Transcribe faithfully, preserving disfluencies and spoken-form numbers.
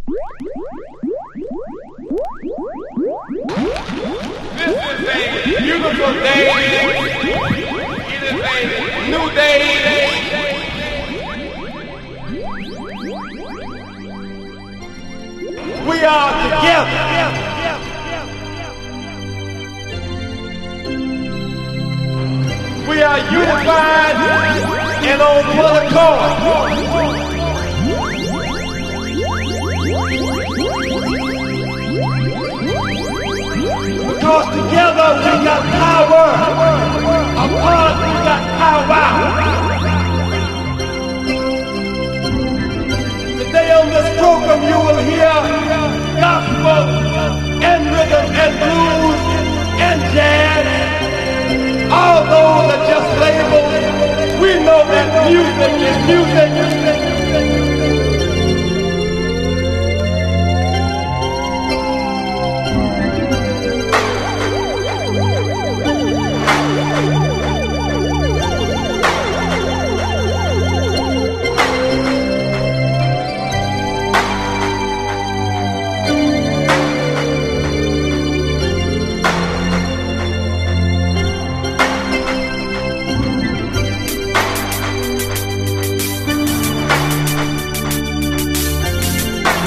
This is a beautiful day. It is a new day. We are together. We are unified and on one accord. Because together we got power, apart we got power. Today on this program you will hear gospel and rhythm and blues and jazz. All those are just labels. We know that music is music.